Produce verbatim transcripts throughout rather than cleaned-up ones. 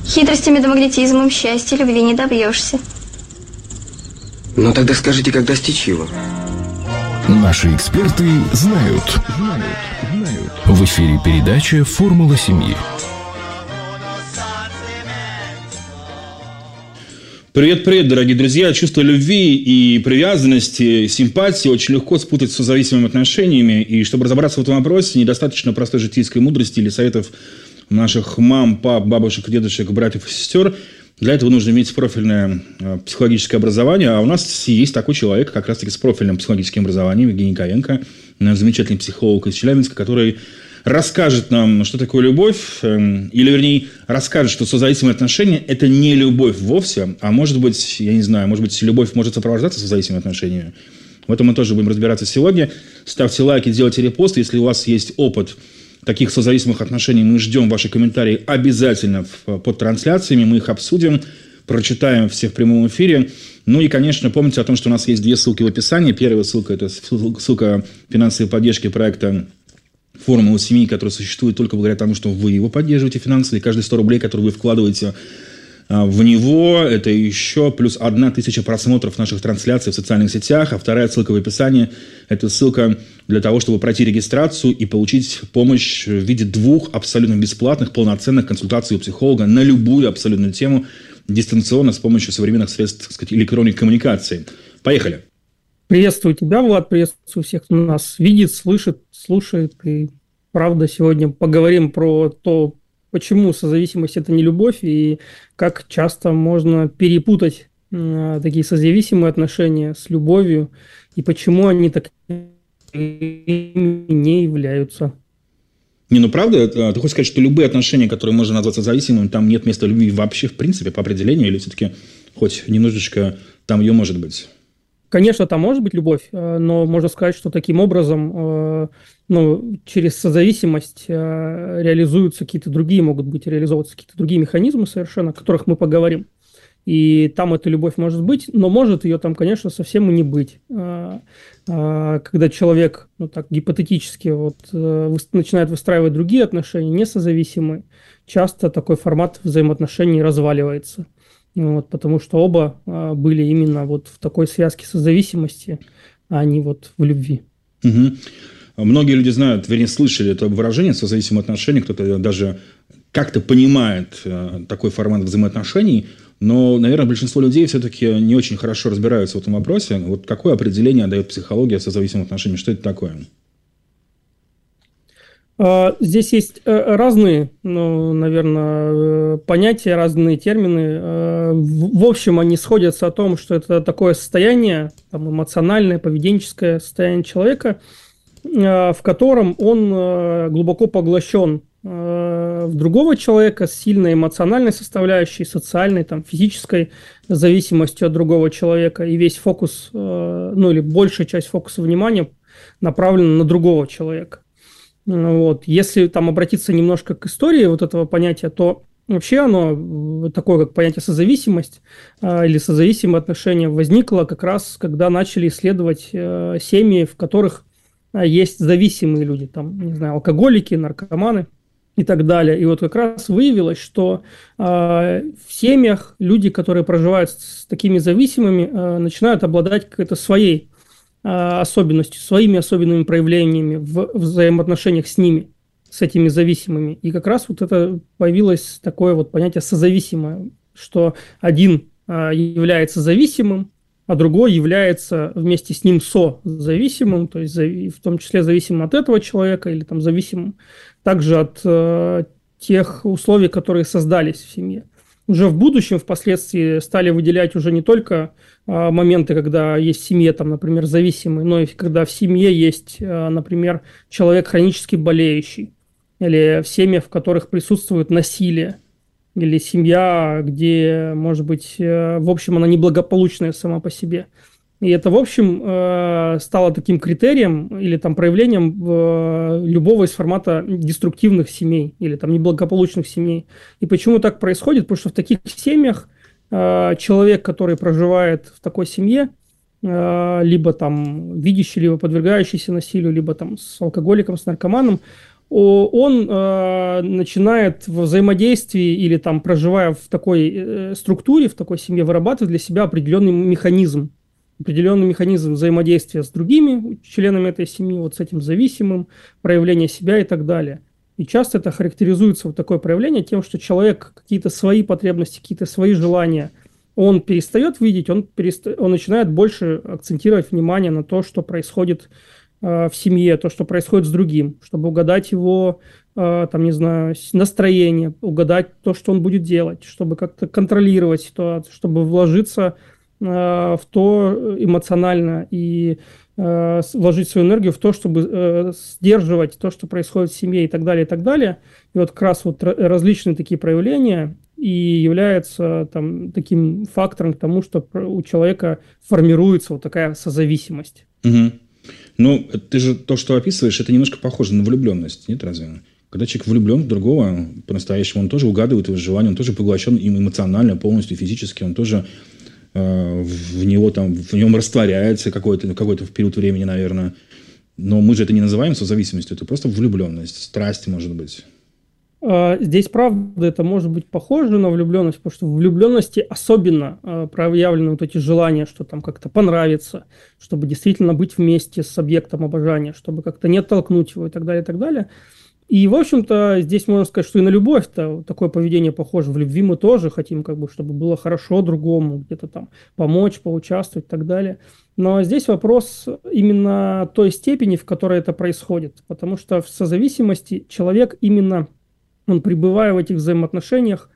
Хитростями да магнетизмом счастья любви не добьешься. Ну тогда скажите, как достичь его? Наши эксперты знают. Знают, знают. В эфире передача «Формула семьи». Привет-привет, дорогие друзья. Чувство любви и привязанности, симпатии очень легко спутать с созависимыми отношениями. И чтобы разобраться в этом вопросе, недостаточно простой житейской мудрости или советов наших мам, пап, бабушек, дедушек, братьев и сестер. Для этого нужно иметь профильное психологическое образование. А у нас есть такой человек, как раз-таки с профильным психологическим образованием, Евгений Ковенко, замечательный психолог из Челябинска, который расскажет нам, что такое любовь, или, вернее, расскажет, что созависимые отношения – это не любовь вовсе, а может быть, я не знаю, может быть, любовь может сопровождаться созависимыми отношениями. В этом мы тоже будем разбираться сегодня. Ставьте лайки, делайте репосты. Если у вас есть опыт таких созависимых отношений, мы ждем ваши комментарии обязательно под трансляциями, мы их обсудим, прочитаем все в прямом эфире. Ну и, конечно, помните о том, что у нас есть две ссылки в описании. Первая ссылка – это ссылка финансовой поддержки проекта «Формула семьи», которая существует только благодаря тому, что вы его поддерживаете финансово. И каждые сто рублей, которые вы вкладываете в него, это еще плюс одна тысяча просмотров наших трансляций в социальных сетях. А вторая ссылка в описании – это ссылка для того, чтобы пройти регистрацию и получить помощь в виде двух абсолютно бесплатных, полноценных консультаций у психолога на любую абсолютную тему дистанционно с помощью современных средств, так сказать, электронной коммуникации. Поехали! Приветствую тебя, Влад, приветствую всех, кто нас видит, слышит, слушает. И правда, сегодня поговорим про то, почему созависимость – это не любовь, и как часто можно перепутать э, такие созависимые отношения с любовью, и почему они так не являются. Не, ну правда, ты хочешь сказать, что любые отношения, которые можно назвать созависимыми, там нет места любви вообще, в принципе, по определению, или все-таки хоть немножечко там ее может быть? Конечно, там может быть любовь, но можно сказать, что таким образом, ну, через созависимость реализуются какие-то другие, могут быть реализовываться какие-то другие механизмы совершенно, о которых мы поговорим. И там эта любовь может быть, но может ее там, конечно, совсем и не быть. Когда человек, ну так, гипотетически вот, начинает выстраивать другие отношения, не созависимые, часто такой формат взаимоотношений разваливается. Вот, потому что оба а, были именно вот в такой связке созависимости, а не вот в любви. Угу. Многие люди знают, вернее, слышали это выражение «созависимые отношения», кто-то даже как-то понимает а, такой формат взаимоотношений, но, наверное, большинство людей все-таки не очень хорошо разбираются в этом вопросе. Вот какое определение дает психология созависимых отношений? Что это такое? Здесь есть разные, ну, наверное, понятия, разные термины. В общем, они сходятся о том, что это такое состояние, там, эмоциональное, поведенческое состояние человека, в котором он глубоко поглощен в другого человека с сильной эмоциональной составляющей, социальной, там, физической зависимостью от другого человека. И весь фокус, ну или большая часть фокуса внимания направлена на другого человека. Вот. Если там обратиться немножко к истории вот этого понятия, то вообще оно, такое как понятие созависимость э, или созависимые отношения, возникло как раз, когда начали исследовать э, семьи, в которых э, есть зависимые люди, там, не знаю, алкоголики, наркоманы и так далее. И вот как раз выявилось, что э, в семьях люди, которые проживают с такими зависимыми, э, начинают обладать какой-то своей особенностью, своими особенными проявлениями в взаимоотношениях с ними, с этими зависимыми. И как раз вот это появилось такое вот понятие созависимое, что один является зависимым, а другой является вместе с ним созависимым, то есть в том числе зависимым от этого человека или там зависимым также от э, тех условий, которые создались в семье. Уже в будущем, впоследствии, стали выделять уже не только а, моменты, когда есть в семье, там, например, зависимый, но и когда в семье есть, а, например, человек хронически болеющий, или в семьях, в которых присутствует насилие, или семья, где, может быть, в общем, она неблагополучная сама по себе. И это, в общем, стало таким критерием или там проявлением любого из формата деструктивных семей или там неблагополучных семей. И почему так происходит? Потому что в таких семьях человек, который проживает в такой семье, либо там видящий, либо подвергающийся насилию, либо там с алкоголиком, с наркоманом, он э, начинает в взаимодействии или там проживая в такой э, структуре, в такой семье, вырабатывать для себя определенный механизм, определенный механизм взаимодействия с другими членами этой семьи, вот с этим зависимым, проявление себя и так далее. И часто это характеризуется, вот такое проявление, тем, что человек какие-то свои потребности, какие-то свои желания, он перестает видеть, он, переста... он начинает больше акцентировать внимание на то, что происходит э, в семье, то, что происходит с другим, чтобы угадать его, э, там, не знаю, настроение, угадать то, что он будет делать, чтобы как-то контролировать ситуацию, чтобы вложиться э, в то эмоционально и э, вложить свою энергию в то, чтобы э, сдерживать то, что происходит в семье и так далее, и так далее. И вот как раз вот различные такие проявления и является там, таким фактором к тому, что у человека формируется вот такая созависимость. Угу. Ну, ты же то, что описываешь, это немножко похоже на влюбленность, нет, разве? Когда человек влюблен в другого, по-настоящему, он тоже угадывает его желания, он тоже поглощен им эмоционально, полностью физически, он тоже э, в него там, в нем растворяется какой-то, какой-то период времени, наверное. Но мы же это не называем созависимостью, это просто влюбленность, страсть, может быть. Здесь, правда, это может быть похоже на влюбленность, потому что в влюбленности особенно э, проявлены вот эти желания, что там как-то понравится, чтобы действительно быть вместе с объектом обожания, чтобы как-то не оттолкнуть его и так далее, и так далее. И, в общем-то, здесь можно сказать, что и на любовь-то такое поведение похоже. В любви мы тоже хотим, как бы, чтобы было хорошо другому, где-то там помочь, поучаствовать и так далее. Но здесь вопрос именно той степени, в которой это происходит, потому что в созависимости человек именно... Он, пребывая в этих взаимоотношениях,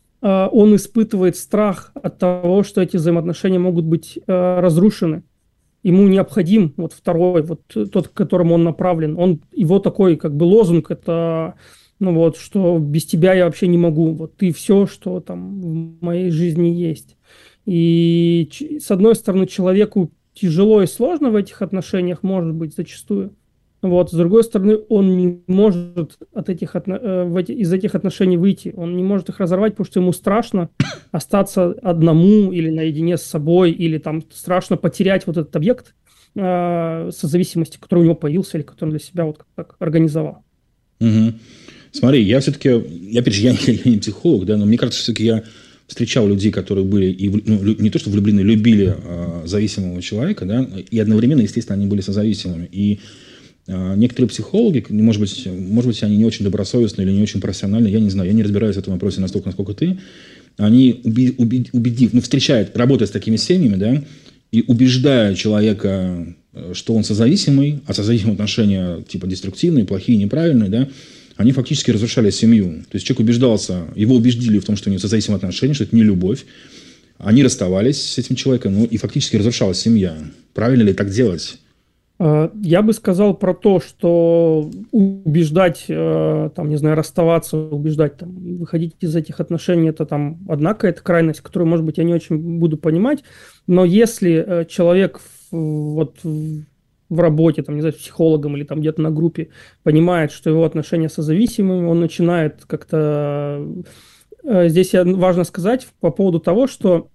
он испытывает страх от того, что эти взаимоотношения могут быть разрушены. Ему необходим вот второй, вот тот, к которому он направлен. Он, его такой как бы лозунг, это ну вот, что без тебя я вообще не могу. Вот ты все, что там в моей жизни есть. И с одной стороны, человеку тяжело и сложно в этих отношениях, может быть, зачастую. Вот, с другой стороны, он не может от этих, в эти, из этих отношений выйти. Он не может их разорвать, потому что ему страшно остаться одному или наедине с собой, или там страшно потерять вот этот объект э, созависимости, который у него появился, или который он для себя вот так организовал. Угу. Смотри, я все-таки, я, опять же, я, я не психолог, да, но мне кажется, все-таки я встречал людей, которые были, и, ну, не то что влюблены, любили э, зависимого человека, да, и одновременно, естественно, они были созависимыми. И некоторые психологи, может быть, может быть, они не очень добросовестные или не очень профессиональные, я не знаю, я не разбираюсь в этом вопросе настолько, насколько ты, они, убедив, убедив, ну, встречают, работая с такими семьями, да, и убеждая человека, что он созависимый, а созависимые отношения типа деструктивные, плохие, неправильные, да, они фактически разрушали семью. То есть человек убеждался, его убеждили в том, что у него созависимые отношения, что это не любовь, они расставались с этим человеком, ну, и фактически разрушалась семья. Правильно ли так делать? Я бы сказал про то, что убеждать, там, не знаю, расставаться, убеждать, там, выходить из этих отношений, это там одна какая-то крайность, которую, может быть, я не очень буду понимать, но если человек вот в работе, там, не знаю, с психологом или там где-то на группе понимает, что его отношения созависимыми, он начинает как-то... Здесь важно сказать по поводу того, что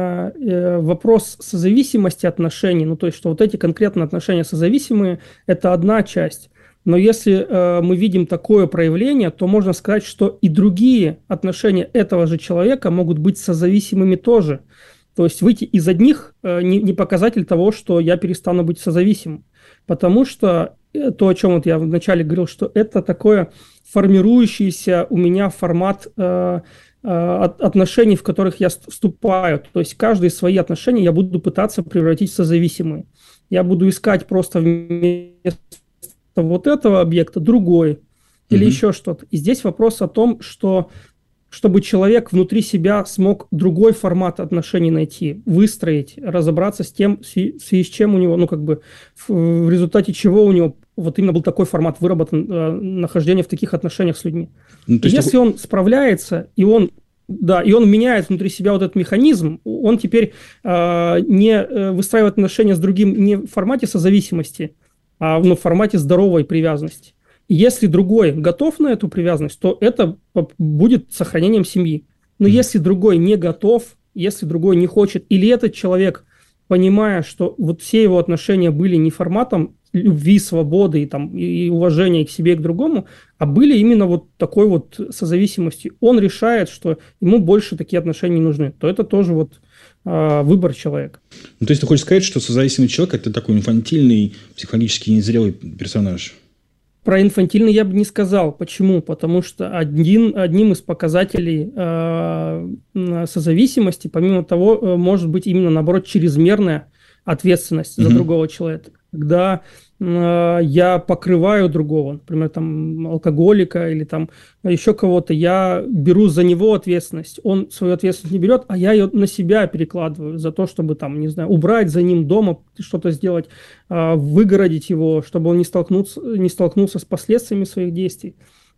э, вопрос созависимости отношений, ну то есть, что вот эти конкретно отношения созависимые, это одна часть. Но если э, мы видим такое проявление, то можно сказать, что и другие отношения этого же человека могут быть созависимыми тоже. То есть выйти из одних э, не, не показатель того, что я перестану быть созависимым. Потому что то, о чем вот я вначале говорил, что это такое формирующийся у меня формат э, э, отношений, в которых я вступаю. То есть каждые свои отношения я буду пытаться превратить в созависимые. Я буду искать просто вместо вот этого объекта другой или mm-hmm. еще что-то. И здесь вопрос о том, что чтобы человек внутри себя смог другой формат отношений найти, выстроить, разобраться с тем, в связи с чем у него, ну, как бы, в, в результате чего у него вот именно был такой формат выработан, э, нахождения в таких отношениях с людьми. Ну, то есть Если такой... он справляется, и он, да, и он меняет внутри себя вот этот механизм, он теперь э, не выстраивает отношения с другим не в формате созависимости, а ну, в формате здоровой привязанности. Если другой готов на эту привязанность, то это будет сохранением семьи. Но mm-hmm. если другой не готов, если другой не хочет, или этот человек, понимая, что вот все его отношения были не форматом любви, свободы и, там, и уважения к себе и к другому, а были именно вот такой вот созависимостью. Он решает, что ему больше такие отношения не нужны, то это тоже вот э, выбор человека. Ну, то есть ты хочешь сказать, что созависимый человек – это такой инфантильный, психологически незрелый персонаж? Про инфантильный я бы не сказал. Почему? Потому что один, одним из показателей э, созависимости, помимо того, э, может быть именно, наоборот, чрезмерная ответственность за Мгм. другого человека. Когда э, я покрываю другого, например, там, алкоголика или там еще кого-то, я беру за него ответственность. Он свою ответственность не берет, а я ее на себя перекладываю за то, чтобы там, не знаю, убрать за ним дома, что-то сделать, э, выгородить его, чтобы он не столкнулся, не столкнулся с последствиями своих действий.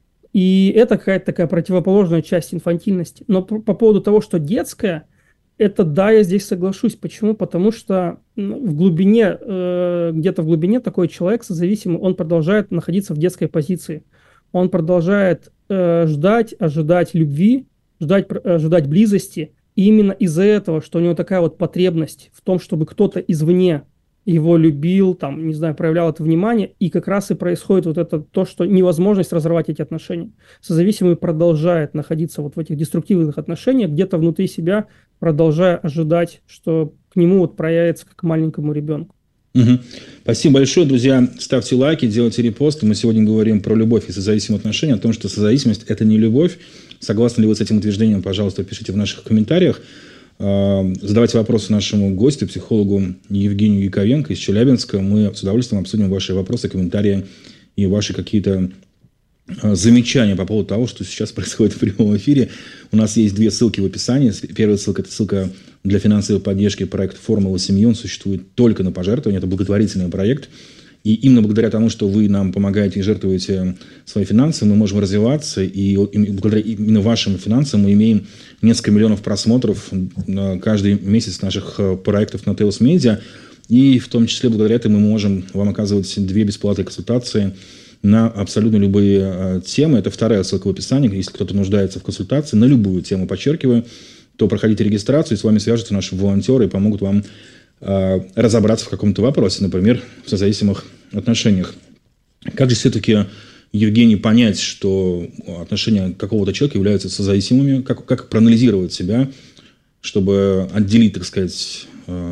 И это какая-то такая противоположная часть инфантильности. Но по, по поводу того, что детская, это да, я здесь соглашусь. Почему? Потому что ну, в глубине, э, где-то в глубине такой человек созависимый, он продолжает находиться в детской позиции. Он продолжает э, ждать, ожидать любви, ждать, ожидать близости. И именно из-за этого, что у него такая вот потребность в том, чтобы кто-то извне его любил, там, не знаю, проявлял это внимание, и как раз и происходит вот это то, что невозможность разорвать эти отношения. Созависимый продолжает находиться вот в этих деструктивных отношениях, где-то внутри себя, продолжая ожидать, что к нему вот проявится как к маленькому ребенку. Угу. Спасибо большое, друзья. Ставьте лайки, делайте репосты. Мы сегодня говорим про любовь и созависимые отношения, о том, что созависимость – это не любовь. Согласны ли вы с этим утверждением, пожалуйста, пишите в наших комментариях. Задавайте вопросы нашему гостю, психологу Евгению Яковенко из Челябинска. Мы с удовольствием обсудим ваши вопросы, комментарии и ваши какие-то замечания по поводу того, что сейчас происходит в прямом эфире. У нас есть две ссылки в описании. Первая ссылка – это ссылка для финансовой поддержки проекта «Формула семьи». Он существует только на пожертвования. Это благотворительный проект. И именно благодаря тому, что вы нам помогаете и жертвуете свои финансы, мы можем развиваться. И благодаря именно вашим финансам мы имеем несколько миллионов просмотров каждый месяц наших проектов на Теос Медиа. И в том числе благодаря этому мы можем вам оказывать две бесплатные консультации на абсолютно любые темы. Это вторая ссылка в описании. Если кто-то нуждается в консультации на любую тему, подчеркиваю, то проходите регистрацию, и с вами свяжутся наши волонтеры и помогут вам разобраться в каком-то вопросе, например, в созависимых отношениях. Как же все-таки, Евгений, понять, что отношения какого-то человека являются созависимыми? Как, как проанализировать себя, чтобы отделить, так сказать,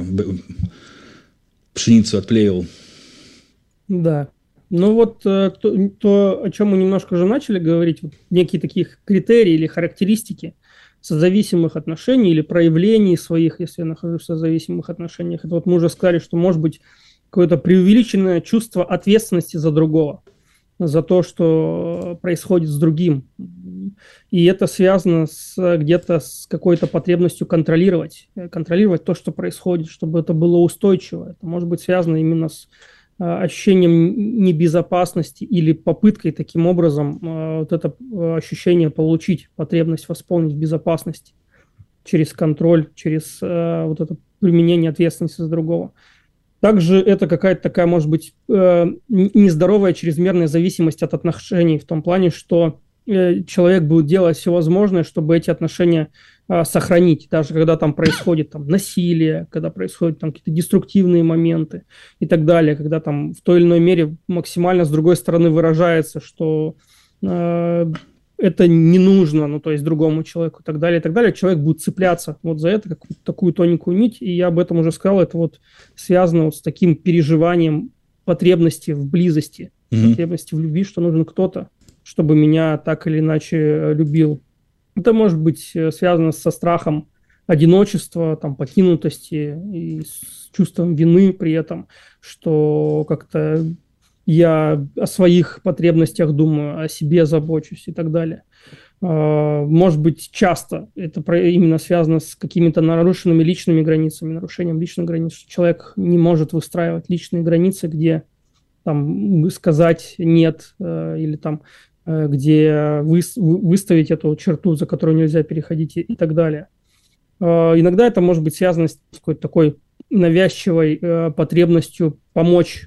пшеницу от плевел? Да. Ну вот то, то, о чем мы немножко уже начали говорить, вот некие такие критерии или характеристики созависимых отношений или проявлений своих, если я нахожусь в созависимых отношениях. Это вот мы уже сказали, что может быть какое-то преувеличенное чувство ответственности за другого, за то, что происходит с другим. И это связано с, где-то с какой-то потребностью контролировать, контролировать то, что происходит, чтобы это было устойчиво. Это может быть связано именно с ощущением небезопасности или попыткой таким образом вот это ощущение получить, потребность восполнить в безопасности через контроль, через вот это применение ответственности за другого. Также это какая-то такая, может быть, нездоровая чрезмерная зависимость от отношений в том плане, что человек будет делать все возможное, чтобы эти отношения а, сохранить, даже когда там происходит там, насилие, когда происходят там какие-то деструктивные моменты и так далее, когда там в той или иной мере максимально с другой стороны выражается, что э, это не нужно, ну то есть другому человеку и так далее, и так далее, человек будет цепляться вот за это, как такую тоненькую нить, и я об этом уже сказал, это вот связано вот с таким переживанием потребности в близости, mm-hmm. потребности в любви, что нужен кто-то, чтобы меня так или иначе любил. Это может быть связано со страхом одиночества, там, покинутости и с чувством вины при этом, что как-то я о своих потребностях думаю, о себе забочусь и так далее. Может быть, часто это именно связано с какими-то нарушенными личными границами, нарушением личных границ. Человек не может выстраивать личные границы, где там сказать «нет» или там где вы, выставить эту черту, за которую нельзя переходить и, и так далее. Иногда это может быть связано с какой-то такой навязчивой потребностью помочь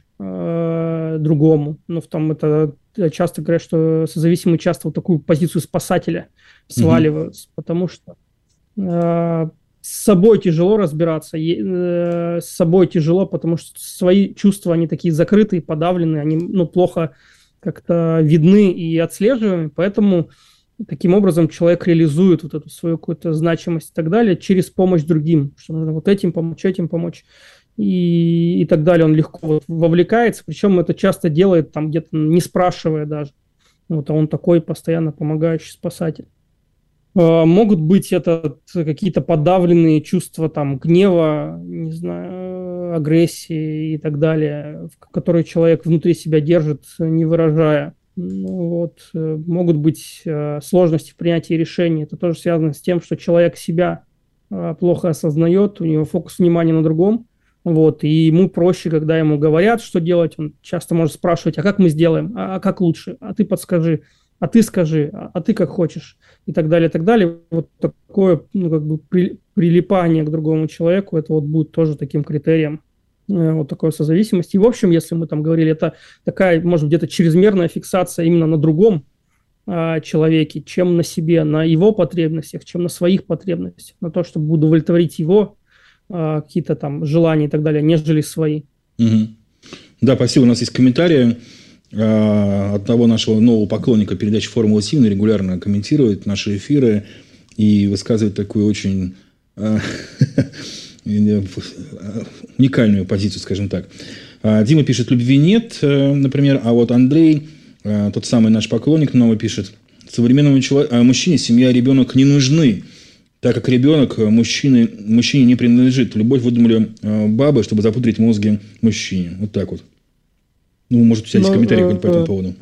другому. Но там это часто говорят, что созависимые часто вот такую позицию спасателя сваливаются, mm-hmm. потому что с собой тяжело разбираться, э, с собой тяжело, потому что свои чувства, они такие закрытые, подавленные, они, ну, плохо как-то видны и отслеживаемы, поэтому таким образом человек реализует вот эту свою какую-то значимость и так далее через помощь другим, что нужно вот этим помочь, этим помочь и, и так далее. Он легко вот вовлекается, причем это часто делает там где-то не спрашивая даже. Вот, а он такой постоянно помогающий спасатель. Могут быть это какие-то подавленные чувства там гнева, не знаю, агрессии и так далее, которые человек внутри себя держит, не выражая. Ну, вот. Могут быть сложности в принятии решений. Это тоже связано с тем, что человек себя плохо осознает, у него фокус внимания на другом. Вот, и ему проще, когда ему говорят, что делать, он часто может спрашивать, а как мы сделаем, а как лучше, а ты подскажи, а ты скажи, а, а ты как хочешь, и так далее, и так далее. Вот такое, ну, как бы при, прилипание к другому человеку, это вот будет тоже таким критерием, э, вот такой созависимости. И, в общем, если мы там говорили, это такая, может, где-то чрезмерная фиксация именно на другом э, человеке, чем на себе, на его потребностях, чем на своих потребностях, на то, чтобы удовлетворить его какие-то там желания и так далее, нежели свои. Угу. Да, спасибо. У нас есть комментарии э, одного нашего нового поклонника передачи «Формула семь», регулярно комментирует наши эфиры и высказывает такую очень э, уникальную позицию, скажем так. Дима пишет, любви нет, например, а вот Андрей, тот самый наш поклонник, новый пишет, современному человеку, мужчине семья и ребенок не нужны, так как ребенок мужчине, мужчине не принадлежит. Любовь выдумали э, бабы, чтобы запудрить мозги мужчине. Вот так вот. Ну, может, у тебя есть ну, комментарий э, по этому поводу?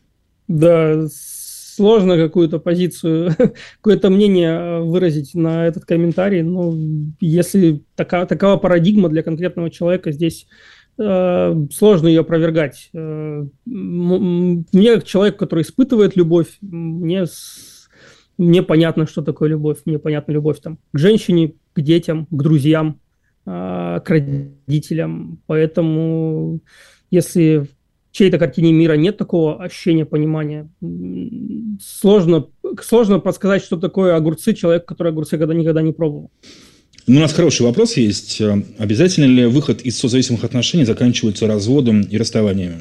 Да, сложно какую-то позицию, какое-то мнение выразить на этот комментарий. Но если такая, такова парадигма для конкретного человека, здесь э, сложно ее опровергать. Э, мне, как человек, который испытывает любовь, мне... Мне понятно, что такое любовь. Мне понятна любовь там, к женщине, к детям, к друзьям, к родителям. Поэтому, если в чьей-то картине мира нет такого ощущения, понимания, сложно, сложно подсказать, что такое огурцы, человек, который огурцы никогда, никогда не пробовал. Ну, у нас хороший вопрос есть. Обязательно ли выход из созависимых отношений заканчивается разводом и расставаниями?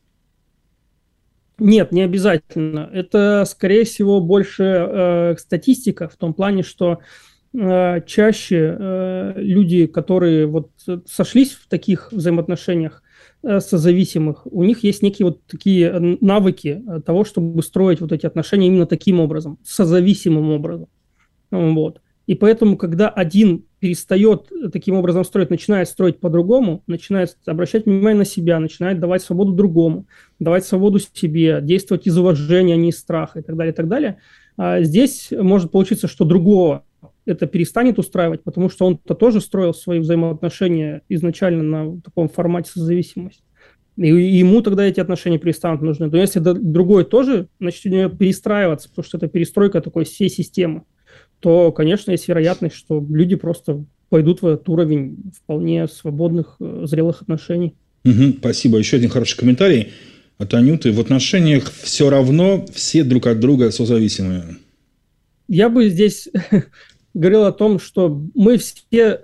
Нет, не обязательно. Это, скорее всего, больше э, статистика в том плане, что э, чаще э, люди, которые вот сошлись в таких взаимоотношениях э, созависимых, у них есть некие вот такие навыки того, чтобы строить вот эти отношения именно таким образом, созависимым образом. Вот. И поэтому, когда один перестает таким образом строить, начинает строить по-другому, начинает обращать внимание на себя, начинает давать свободу другому, давать свободу себе, действовать из уважения, а не из страха и так далее, и так далее, а здесь может получиться, что другого это перестанет устраивать, потому что он-то тоже строил свои взаимоотношения изначально на таком формате созависимости. И ему тогда эти отношения перестанут нужны. Но если другой тоже начнет перестраиваться, потому что это перестройка такой всей системы, то, конечно, есть вероятность, что люди просто пойдут в этот уровень вполне свободных, зрелых отношений. Угу, спасибо. Еще один хороший комментарий от Анюты. В отношениях все равно все друг от друга созависимые. Я бы здесь говорил о том, что мы все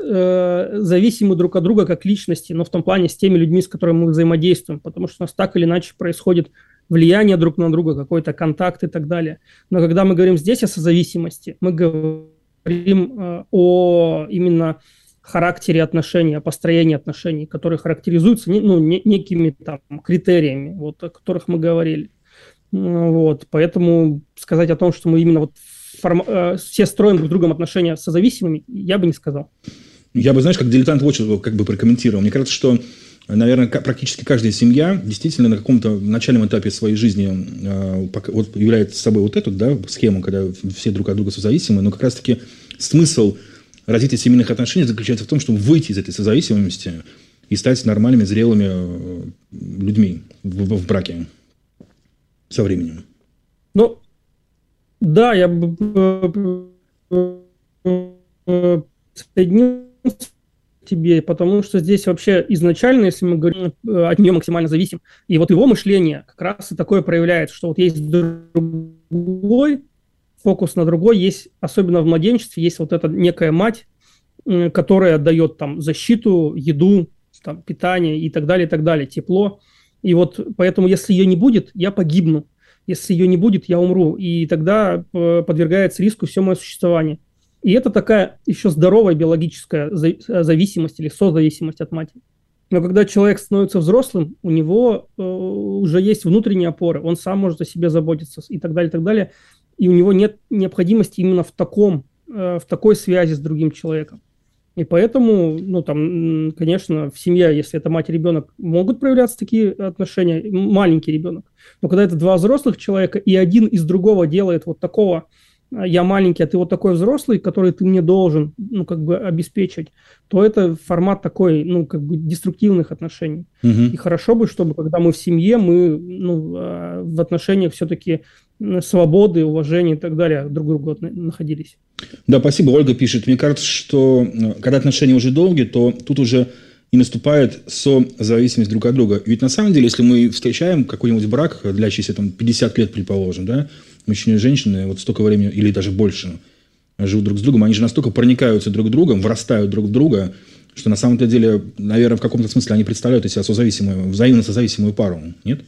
э, зависимы друг от друга как личности, но в том плане с теми людьми, с которыми мы взаимодействуем, потому что у нас так или иначе происходит влияние друг на друга, какой-то контакт и так далее. Но когда мы говорим здесь о созависимости, мы говорим э, о именно характере отношений, о построении отношений, которые характеризуются ну, не, некими там критериями, вот, о которых мы говорили. Вот. Поэтому сказать о том, что мы именно вот форм... э, все строим друг с другом отношения созависимыми, я бы не сказал. Я бы, знаешь, как дилетант вот что как бы прокомментировал. Мне кажется, что наверное, практически каждая семья действительно на каком-то начальном этапе своей жизни э, вот являет собой вот эту да, схему, когда все друг от друга созависимы, но как раз-таки смысл развития семейных отношений заключается в том, чтобы выйти из этой созависимости и стать нормальными, зрелыми людьми в, в браке со временем. Ну, да, я бы соединился тебе, потому что здесь вообще изначально, если мы говорим, от нее максимально зависим, и вот его мышление как раз и такое проявляется, что вот есть другой, фокус на другой, есть, особенно в младенчестве, есть вот эта некая мать, э, которая отдает там защиту, еду, там, питание и так далее, и так далее, тепло. И вот поэтому, если ее не будет, я погибну. Если ее не будет, я умру. И тогда подвергается риску все мое существование. И это такая еще здоровая биологическая зависимость или созависимость от матери. Но когда человек становится взрослым, у него э, уже есть внутренние опоры, он сам может о себе заботиться и так далее, и так далее. И у него нет необходимости именно в таком, э, в такой связи с другим человеком. И поэтому, ну, там, конечно, в семье, если это мать и ребенок, могут проявляться такие отношения, маленький ребенок. Но когда это два взрослых человека, и один из другого делает вот такого, я маленький, а ты вот такой взрослый, который ты мне должен, ну, как бы обеспечивать, то это формат такой, ну, как бы деструктивных отношений. Угу. И хорошо бы, чтобы, когда мы в семье, мы, ну, в отношениях все-таки свободы, уважения и так далее друг к другу находились. Да, спасибо. Ольга пишет, мне кажется, что когда отношения уже долгие, то тут уже и наступает созависимость друг от друга. Ведь на самом деле, если мы встречаем какой-нибудь брак, длящийся там пятьдесят лет, предположим, да, мужчины и женщины вот столько времени или даже больше живут друг с другом, они же настолько проникаются друг другом, вырастают друг в друга, что на самом-то деле, наверное, в каком-то смысле они представляют из себя созависимую, взаимно созависимую пару, нет?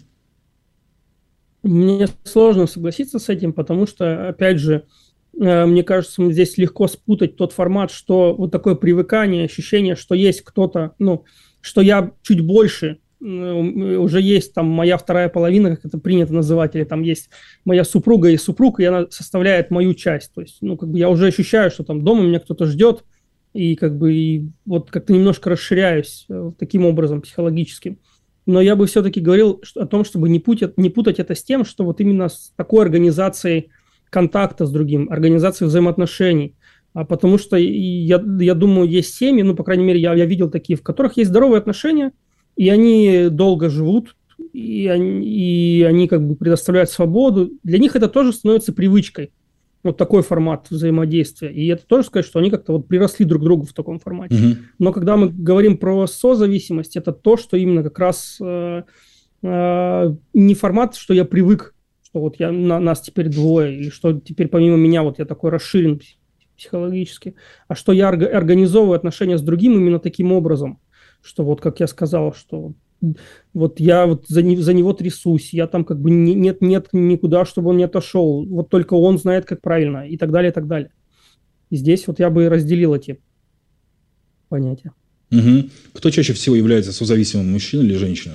Мне сложно согласиться с этим, потому что, опять же, мне кажется, здесь легко спутать тот формат, что вот такое привыкание, ощущение, что есть кто-то, ну, что я чуть больше, уже есть там моя вторая половина, как это принято называть, или там есть моя супруга и супруг, и она составляет мою часть. То есть, ну, как бы я уже ощущаю, что там дома меня кто-то ждет, и как бы и вот как-то немножко расширяюсь таким образом психологическим. Но я бы все-таки говорил о том, чтобы не путать, не путать это с тем, что вот именно с такой организацией контакта с другим, организацией взаимоотношений. А потому что я, я думаю, есть семьи, ну, по крайней мере, я, я видел такие, в которых есть здоровые отношения, и они долго живут, и они, и они как бы предоставляют свободу. Для них это тоже становится привычкой, вот такой формат взаимодействия. И это тоже сказать, что они как-то вот приросли друг к другу в таком формате. Mm-hmm. Но когда мы говорим про созависимость, это то, что именно как раз э, э, не формат, что я привык, что вот я, на, нас теперь двое, или что теперь помимо меня вот я такой расширен психологически, а что я орг- организовываю отношения с другим именно таким образом, что вот как я сказал, что вот я вот за, не, за него трясусь, я там как бы не, нет, нет никуда, чтобы он не отошел, вот только он знает, как правильно, и так далее, и так далее. И здесь вот я бы разделил эти понятия. Угу. Кто чаще всего является созависимым, мужчина или женщина?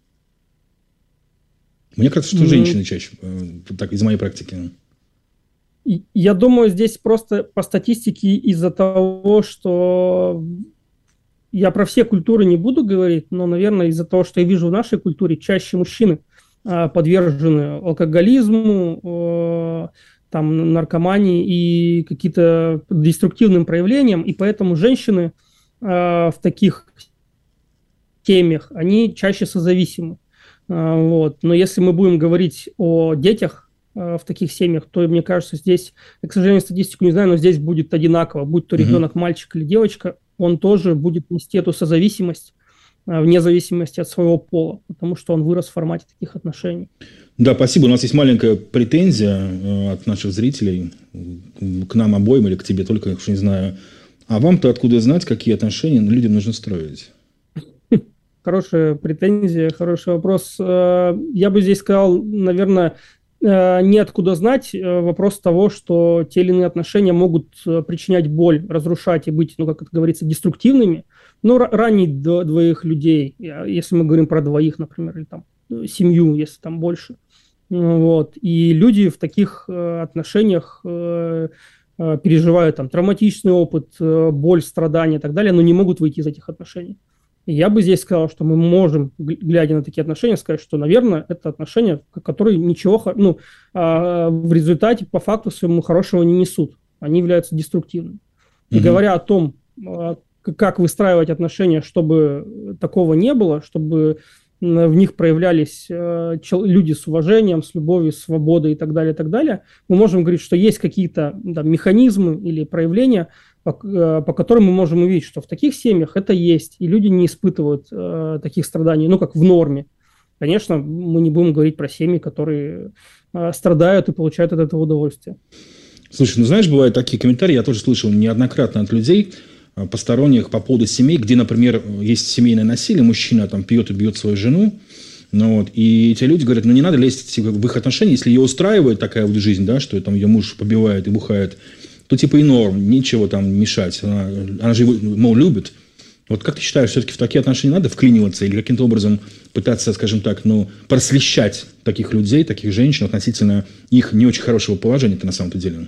Мне кажется, что женщины mm. чаще, так, из моей практики. Я думаю, здесь просто по статистике из-за того, что я про все культуры не буду говорить, но, наверное, из-за того, что я вижу в нашей культуре, чаще мужчины подвержены алкоголизму, там, наркомании и каким-то деструктивным проявлениям, и поэтому женщины в таких семьях, они чаще созависимы. Вот. Но если мы будем говорить о детях в таких семьях, то, мне кажется, здесь, я, к сожалению, статистику не знаю, но здесь будет одинаково. Будь то ребенок, mm-hmm. мальчик или девочка, он тоже будет нести эту созависимость вне зависимости от своего пола, потому что он вырос в формате таких отношений. Да, спасибо. У нас есть маленькая претензия от наших зрителей к нам обоим или к тебе только, я уж не знаю. А вам-то откуда знать, какие отношения людям нужно строить? Хорошая претензия, хороший вопрос. Я бы здесь сказал, наверное, неоткуда знать. Вопрос того, что те или иные отношения могут причинять боль, разрушать и быть, ну, как это говорится, деструктивными. Ну, ранить двоих людей, если мы говорим про двоих, например, или там семью, если там больше. Вот. И люди в таких отношениях переживают там травматичный опыт, боль, страдания и так далее, но не могут выйти из этих отношений. И я бы здесь сказал, что мы можем, глядя на такие отношения, сказать, что, наверное, это отношения, которые ничего, ну, в результате по факту своему хорошего не несут. Они являются деструктивными. И mm-hmm. говоря о том, как выстраивать отношения, чтобы такого не было, чтобы в них проявлялись люди с уважением, с любовью, с свободой и так далее, и так далее, мы можем говорить, что есть какие-то да, механизмы или проявления, по, по которым мы можем увидеть, что в таких семьях это есть, и люди не испытывают э, таких страданий, ну, как в норме. Конечно, мы не будем говорить про семьи, которые э, страдают и получают от этого удовольствие. Слушай, ну, знаешь, бывают такие комментарии, я тоже слышал неоднократно от людей, э, посторонних по поводу семей, где, например, есть семейное насилие, мужчина там пьет и бьет свою жену, ну, вот, и эти люди говорят, ну не надо лезть в их отношения, если ее устраивает такая вот жизнь, да, что там ее муж побивает и бухает, то типа и норм, нечего там мешать, она, она же его, мол, любит. Вот как ты считаешь, все-таки в такие отношения надо вклиниваться или каким-то образом пытаться, скажем так, ну, просвещать таких людей, таких женщин относительно их не очень хорошего положения-то на самом-то деле?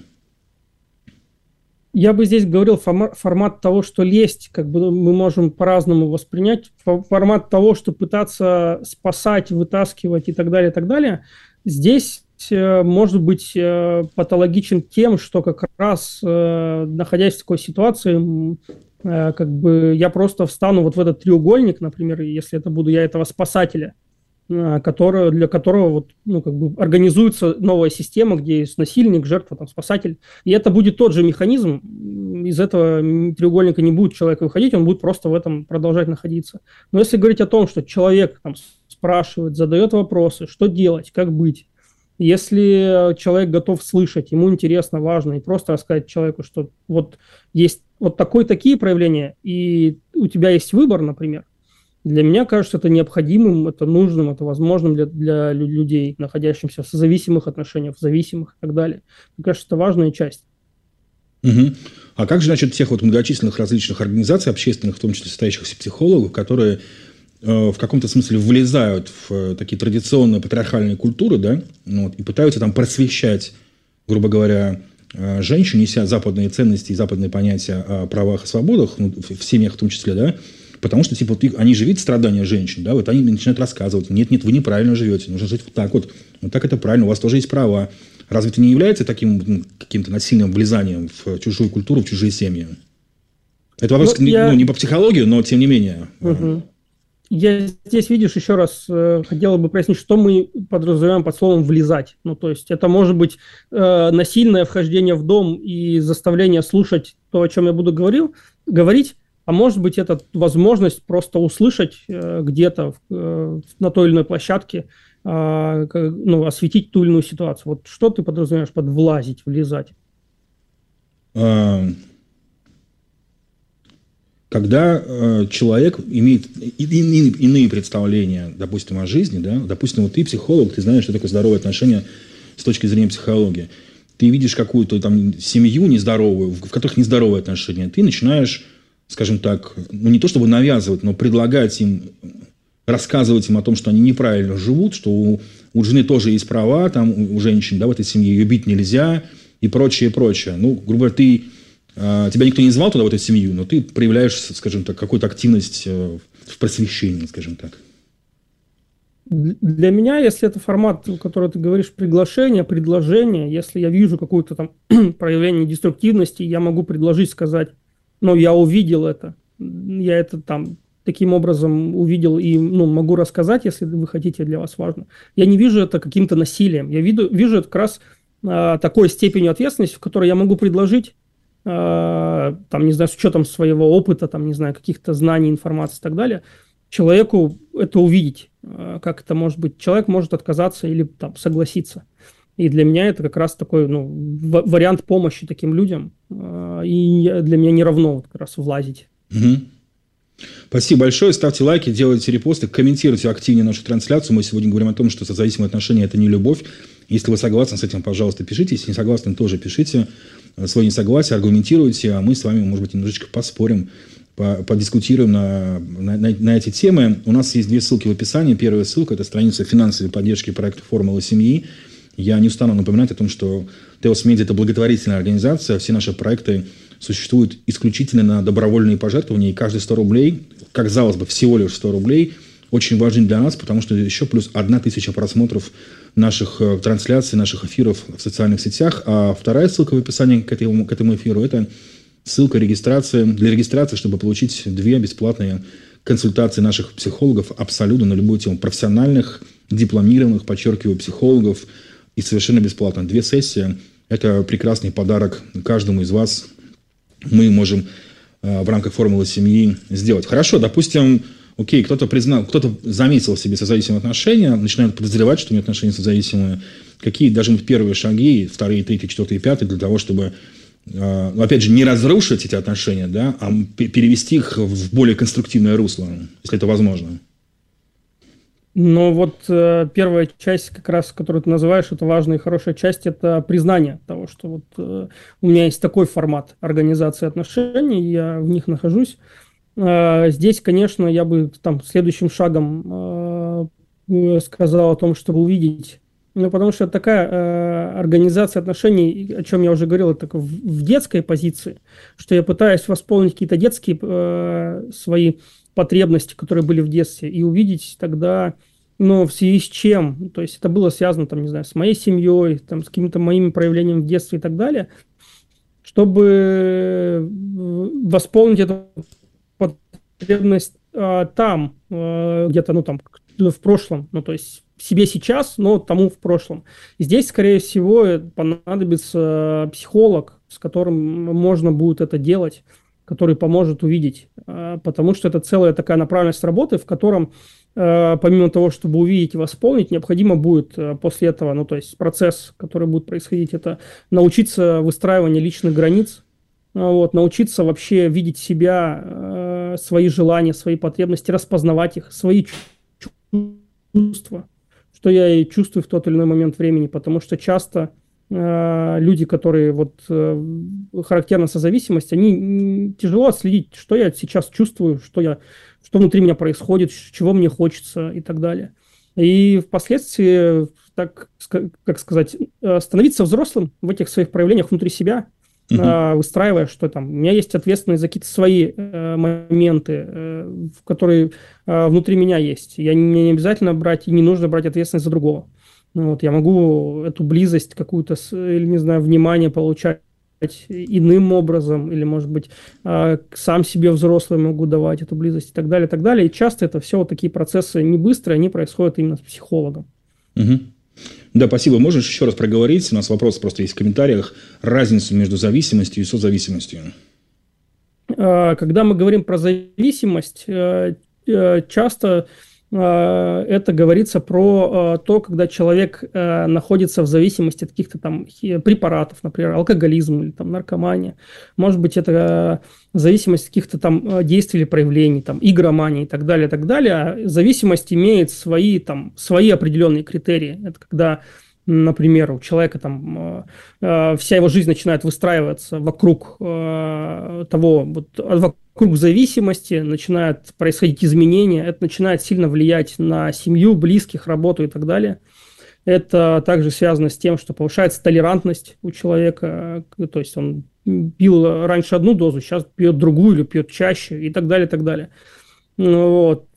Я бы здесь говорил формат, формат того, что лезть, как бы мы можем по-разному воспринять. Формат того, что пытаться спасать, вытаскивать и так далее, и так далее. Здесь э, может быть э, патологичен тем, что как раз, э, находясь в такой ситуации, э, как бы я просто встану вот в этот треугольник, например, если это буду я этого спасателя, Который, для которого вот, ну, как бы организуется новая система, где есть насильник, жертва, там, спасатель. И это будет тот же механизм. Из этого треугольника не будет человек выходить, он будет просто в этом продолжать находиться. Но если говорить о том, что человек там, спрашивает, задает вопросы, что делать, как быть, если человек готов слышать, ему интересно, важно, и просто рассказать человеку, что вот есть вот такой, такие проявления, и у тебя есть выбор, например, для меня кажется это необходимым, это нужным, это возможным для, для людей, находящихся в зависимых отношениях, в зависимых и так далее. Мне кажется, это важная часть. Угу. А как же насчет тех вот многочисленных различных организаций общественных, в том числе состоящих из психологов, которые э, в каком-то смысле влезают в э, такие традиционные патриархальные культуры, да, ну, вот, и пытаются там просвещать, грубо говоря, э, женщин, неся западные ценности и западные понятия о правах и свободах, ну, в, в семьях в том числе, да, потому что, типа, вот, они же видят страдания женщин, да, вот они начинают рассказывать, нет, нет, вы неправильно живете, нужно жить вот так вот, вот так это правильно, у вас тоже есть права. Разве это не является таким ну, каким-то насильным влезанием в чужую культуру, в чужие семьи? Это вопрос ну, я... ну, не по психологии, но тем не менее. Угу. Я здесь, видишь, еще раз э, хотела бы прояснить, что мы подразумеваем под словом «влезать». Ну, то есть, это может быть э, насильное вхождение в дом и заставление слушать то, о чем я буду говорил, говорить, а может быть, это возможность просто услышать э, где-то э, на той или иной площадке, э, ну, осветить ту или иную ситуацию. Вот что ты подразумеваешь под «влазить», «влезать»? Когда э, человек имеет иные, иные представления, допустим, о жизни, да, допустим, вот ты психолог, ты знаешь, что такое здоровое отношение с точки зрения психологии. Ты видишь какую-то там семью нездоровую, в которых нездоровые отношения, ты начинаешь, скажем так, ну не то чтобы навязывать, но предлагать им, рассказывать им о том, что они неправильно живут, что у, у жены тоже есть права, там, у, у женщин, да, в этой семье ее бить нельзя и прочее, прочее. Ну, грубо говоря, ты, э, тебя никто не звал туда, в эту семью, но ты проявляешь, скажем так, какую-то активность э, в просвещении, скажем так. Для меня, если это формат, который ты говоришь, приглашение, предложение, если я вижу какое-то там проявление деструктивности, я могу предложить, сказать, ну, я увидел это, я это там таким образом увидел и ну, могу рассказать, если вы хотите, для вас важно. Я не вижу это каким-то насилием, я вижу, вижу это как раз а, такой степенью ответственности, в которой я могу предложить, а, там, не знаю, с учетом своего опыта, там, не знаю, каких-то знаний, информации и так далее, человеку это увидеть, а, как это может быть. Человек может отказаться или там согласиться. И для меня это как раз такой ну, вариант помощи таким людям. И для меня не равно вот как раз влазить. Угу. Спасибо большое. Ставьте лайки, делайте репосты, комментируйте активнее нашу трансляцию. Мы сегодня говорим о том, что созависимые отношения – это не любовь. Если вы согласны с этим, пожалуйста, пишите. Если не согласны, тоже пишите свои несогласия, аргументируйте. А мы с вами, может быть, немножечко поспорим, подискутируем на, на, на эти темы. У нас есть две ссылки в описании. Первая ссылка – это страница финансовой поддержки проекта «Формула семьи». Я не устану напоминать о том, что Теос Медиа – это благотворительная организация. Все наши проекты существуют исключительно на добровольные пожертвования. И каждые сто рублей, как казалось бы, всего лишь сто рублей, очень важны для нас, потому что еще плюс одна тысяча просмотров наших трансляций, наших эфиров в социальных сетях. А вторая ссылка в описании к этому, к этому эфиру – это ссылка регистрации, для регистрации, чтобы получить две бесплатные консультации наших психологов абсолютно на любую тему. Профессиональных, дипломированных, подчеркиваю, психологов. И совершенно бесплатно. Две сессии – это прекрасный подарок каждому из вас. Мы можем э, в рамках формулы семьи сделать. Хорошо, допустим, окей, кто-то признал, кто-то заметил в себе созависимые отношения, начинает подозревать, что у него отношения созависимые. Какие должны быть первые шаги, вторые, третьи, четвертые, пятые, для того, чтобы э, ну, опять же, не разрушить эти отношения, да, а п- перевести их в более конструктивное русло, если это возможно. Но вот э, первая часть, как раз, которую ты называешь, это важная и хорошая часть, это признание того, что вот э, у меня есть такой формат организации отношений, я в них нахожусь. Э, здесь, конечно, я бы там следующим шагом э, сказал о том, чтобы увидеть, ну, потому что такая э, организация отношений, о чем я уже говорил, это в, в детской позиции, что я пытаюсь восполнить какие-то детские э, свои потребности, которые были в детстве, и увидеть тогда, ну, в связи с чем, то есть это было связано, там, не знаю, с моей семьей, там, с какими-то моими проявлениями в детстве и так далее, чтобы восполнить эту потребность а, там, а, где-то, ну, там, в прошлом, ну, то есть себе сейчас, но тому в прошлом. Здесь, скорее всего, понадобится психолог, с которым можно будет это делать, который поможет увидеть, потому что это целая такая направленность работы, в котором, помимо того, чтобы увидеть и восполнить, необходимо будет после этого, ну, то есть процесс, который будет происходить, это научиться выстраиванию личных границ, вот, научиться вообще видеть себя, свои желания, свои потребности, распознавать их, свои чувства, что я и чувствую в тот или иной момент времени, потому что часто люди, которые вот характерны созависимость, они тяжело отследить, что я сейчас чувствую, что я, что внутри меня происходит, чего мне хочется и так далее. И впоследствии, так как сказать, становиться взрослым в этих своих проявлениях внутри себя, uh-huh. выстраивая, что там у меня есть ответственность за какие-то свои э, моменты, э, которые э, внутри меня есть. Я не, мне не обязательно брать и не нужно брать ответственность за другого. Вот, я могу эту близость какую-то, или, не знаю, внимание получать иным образом, или, может быть, сам себе взрослый могу давать эту близость и так далее, и так далее. И часто это все вот такие процессы не быстрые, они происходят именно с психологом. Угу. Да, спасибо. Можешь еще раз проговорить? У нас вопрос просто есть в комментариях. Разницу между зависимостью и созависимостью. Когда мы говорим про зависимость, часто это говорится про то, когда человек находится в зависимости от каких-то там препаратов, например, алкоголизм или там наркомания. Может быть, это зависимость от каких-то там действий или проявлений, там игромания и так далее, и так далее. А зависимость имеет свои, там, свои определенные критерии. Это когда, например, у человека там вся его жизнь начинает выстраиваться вокруг того, вот, вокруг зависимости, начинают происходить изменения, это начинает сильно влиять на семью, близких, работу и так далее. Это также связано с тем, что повышается толерантность у человека, то есть он пил раньше одну дозу, сейчас пьет другую или пьет чаще и так далее, и так далее. Вот.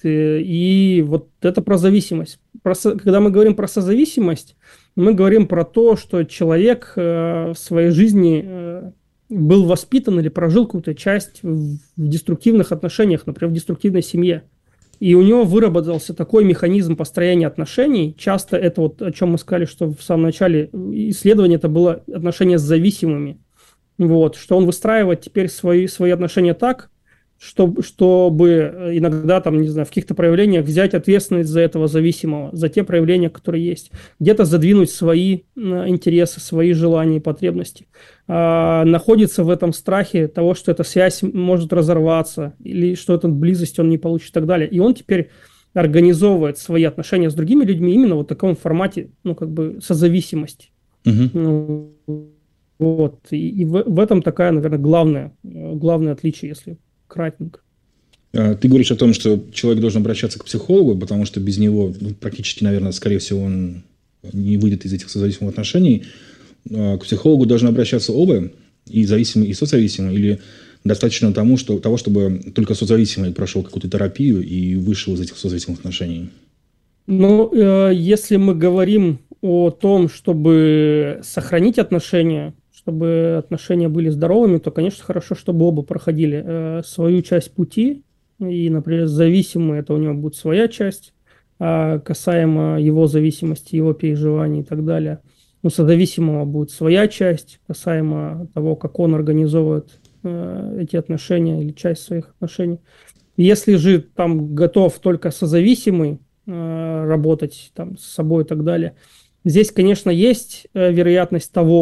И вот это про зависимость. Про, когда мы говорим про созависимость, мы говорим про то, что человек в своей жизни был воспитан или прожил какую-то часть в деструктивных отношениях, например, в деструктивной семье. И у него выработался такой механизм построения отношений. Часто это вот, о чем мы сказали, что в самом начале исследования, это было отношения с зависимыми. Вот, что он выстраивает теперь свои, свои отношения так, чтобы, чтобы иногда, там, не знаю, в каких-то проявлениях взять ответственность за этого зависимого, за те проявления, которые есть. Где-то задвинуть свои интересы, свои желания и потребности. А, находится в этом страхе того, что эта связь может разорваться, или что эту близость он не получит и так далее. И он теперь организовывает свои отношения с другими людьми именно вот в таком формате, ну, как бы, созависимости. Uh-huh. Ну, вот. И, и в, в этом такая, наверное, главное, главное отличие, если кратенько. Ты говоришь о том, что человек должен обращаться к психологу, потому что без него, ну, практически, наверное, скорее всего, он не выйдет из этих созависимых отношений. К психологу должны обращаться оба, и зависимый, и созависимый, или достаточно тому, что, того, чтобы только созависимый прошел какую-то терапию и вышел из этих созависимых отношений? Ну, э, если мы говорим о том, чтобы сохранить отношения, чтобы отношения были здоровыми, то, конечно, хорошо, чтобы оба проходили э, свою часть пути. И, например, зависимый, это у него будет своя часть, а касаемо его зависимости, его переживаний и так далее. У созависимого будет своя часть, касаемо того, как он организовывает э, эти отношения или часть своих отношений. Если же там готов только созависимый э, работать там, с собой и так далее, здесь, конечно, есть э, вероятность того,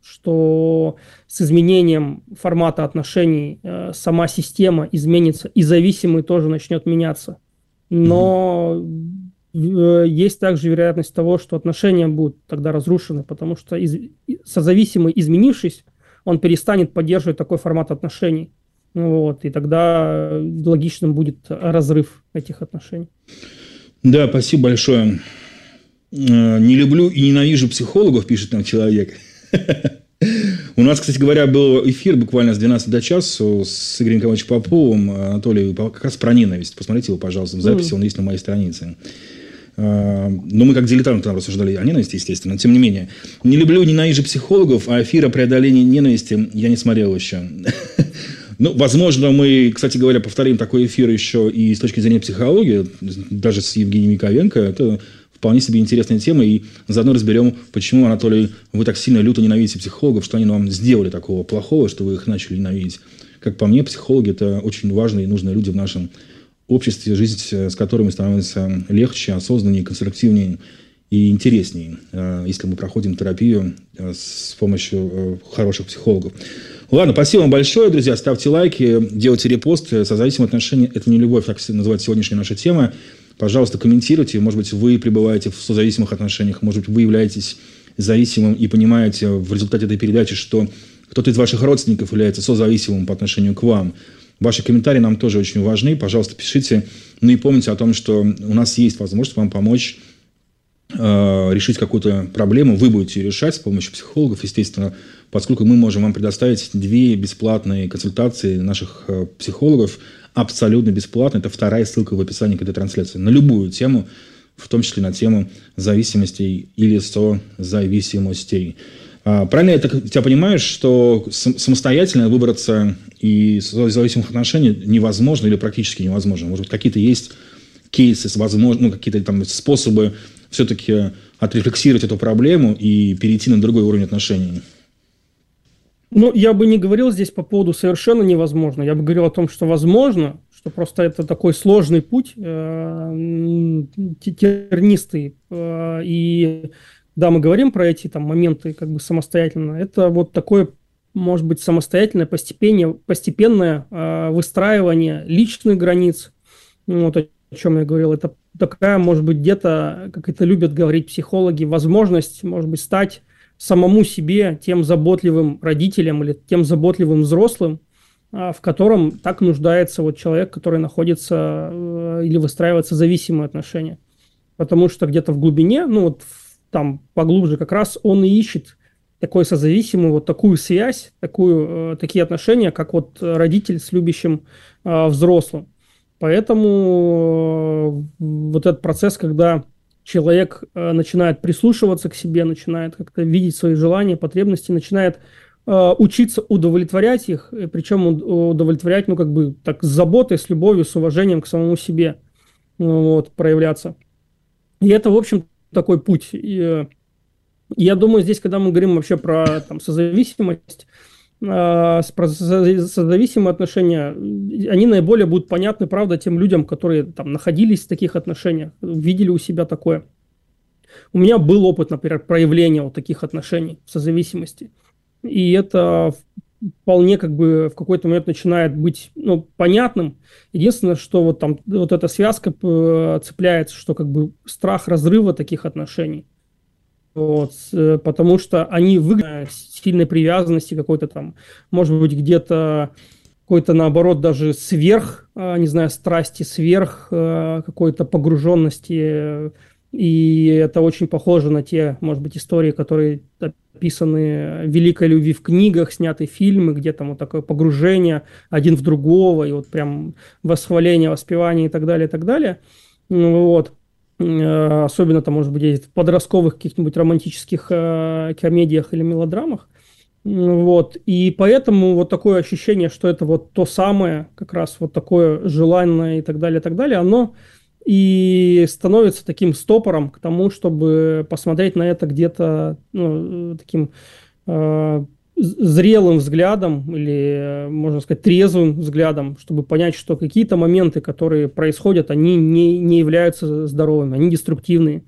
что с изменением формата отношений э, сама система изменится, и зависимый тоже начнет меняться. Но э, есть также вероятность того, что отношения будут тогда разрушены, потому что из, созависимый, изменившись, он перестанет поддерживать такой формат отношений. Вот, и тогда логичным будет разрыв этих отношений. Да, спасибо большое. Не люблю и ненавижу психологов, пишет нам человек. У нас, кстати говоря, был эфир буквально с двенадцати до часу с Игорем Николаевичем Поповым, Анатолий, как раз про ненависть. Посмотрите его, пожалуйста, в записи, он есть на моей странице. Но мы как дилетанты там рассуждали о ненависти, естественно. Но тем не менее. Не люблю, ненавижу психологов, а эфир о преодолении ненависти я не смотрел еще. Ну, возможно, мы, кстати говоря, повторим такой эфир еще и с точки зрения психологии, даже с Евгением Яковенко. Это вполне себе интересная тема. И заодно разберем, почему, Анатолий, вы так сильно люто ненавидите психологов, что они вам сделали такого плохого, что вы их начали ненавидеть. Как по мне, психологи – это очень важные и нужные люди в нашем обществе, жизнь с которыми становится легче, осознаннее, конструктивнее и интереснее, если мы проходим терапию с помощью хороших психологов. Ладно, спасибо вам большое, друзья. Ставьте лайки, делайте репосты. Созависимые отношения – это не любовь, так называется сегодняшняя наша тема. Пожалуйста, комментируйте. Может быть, вы пребываете в созависимых отношениях. Может быть, вы являетесь зависимым и понимаете в результате этой передачи, что кто-то из ваших родственников является созависимым по отношению к вам. Ваши комментарии нам тоже очень важны. Пожалуйста, пишите. Ну и помните о том, что у нас есть возможность вам помочь э, решить какую-то проблему. Вы будете ее решать с помощью психологов, естественно, поскольку мы можем вам предоставить две бесплатные консультации наших э, психологов. Абсолютно бесплатно. Это вторая ссылка в описании к этой трансляции. На любую тему, в том числе на тему зависимостей или созависимостей. Правильно я тебя понимаю, что самостоятельно выбраться из зависимых отношений невозможно или практически невозможно? Может быть, какие-то есть кейсы, возможно, ну, какие-то там способы все-таки отрефлексировать эту проблему и перейти на другой уровень отношений? Ну, я бы не говорил здесь по поводу совершенно невозможно. Я бы говорил о том, что возможно, что просто это такой сложный путь, э, тернистый. Э, и да, мы говорим про эти там моменты как бы самостоятельно. Это вот такое, может быть, самостоятельное постепенное, постепенное э, выстраивание личных границ. Вот о чем я говорил. Это такая, может быть, где-то, как это любят говорить психологи, возможность, может быть, стать самому себе тем заботливым родителем или тем заботливым взрослым, в котором так нуждается вот человек, который находится или выстраивается зависимые отношения. Потому что где-то в глубине, ну вот там поглубже как раз он и ищет такой созависимый, вот такую связь, такую, такие отношения, как вот родитель с любящим взрослым. Поэтому вот этот процесс, когда человек э, начинает прислушиваться к себе, начинает как-то видеть свои желания, потребности, начинает э, учиться удовлетворять их, причем удовлетворять, ну, как бы, так, с заботой, с любовью, с уважением к самому себе, вот, проявляться. И это, в общем, такой путь. И, я думаю, здесь, когда мы говорим вообще про там, созависимость, э, про созависимые отношения, они наиболее будут понятны, правда, тем людям, которые там находились в таких отношениях, видели у себя такое. У меня был опыт, например, проявления вот таких отношений в созависимости. И это вполне как бы в какой-то момент начинает быть, ну, понятным. Единственное, что вот там вот эта связка цепляется, что как бы страх разрыва таких отношений. Вот, потому что они выглядят сильной привязанности какой-то там, может быть, где-то какой-то, наоборот, даже сверх, не знаю, страсти, сверх какой-то погруженности. И это очень похоже на те, может быть, истории, которые описаны великой любви в книгах, сняты фильмы, где там вот такое погружение один в другого, и вот прям восхваление, воспевание и так далее, и так далее. Вот. Особенно там, может быть, в подростковых каких-нибудь романтических э, комедиях или мелодрамах. Вот. И поэтому вот такое ощущение, что это вот то самое, как раз вот такое желанное и так далее, и так далее, оно и становится таким стопором к тому, чтобы посмотреть на это где-то, ну, таким э, зрелым взглядом или, можно сказать, трезвым взглядом, чтобы понять, что какие-то моменты, которые происходят, они не, не являются здоровыми, они деструктивные.